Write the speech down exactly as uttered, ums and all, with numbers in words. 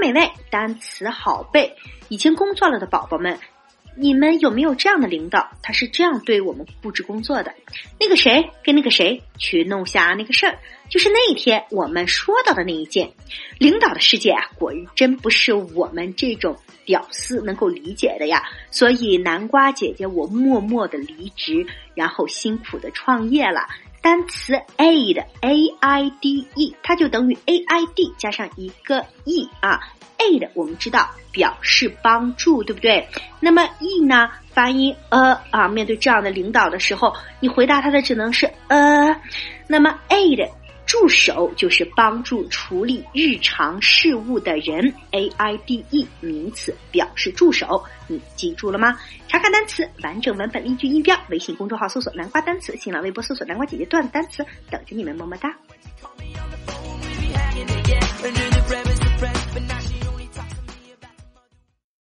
美味，单词好背。以前工作了的宝宝们，你们有没有这样的领导？他是这样对我们布置工作的：那个谁跟那个谁去弄下那个事儿，就是那一天我们说到的那一件。领导的世界啊，果真不是我们这种屌丝能够理解的呀。所以南瓜姐姐我默默的离职，然后辛苦的创业了。单词 aid A I D E 它就等于 A I D 加上一个 E 啊。aid 我们知道表示帮助，对不对？那么 E 呢，发音呃啊，面对这样的领导的时候，你回答他的只能是呃。那么 aid 助手就是帮助处理日常事务的人 ，A I D E 名词表示助手，你记住了吗？查看单词完整文本例句音标，微信公众号搜索南瓜单词，新浪微博搜索南瓜姐姐段子单词，等着你们，么么哒。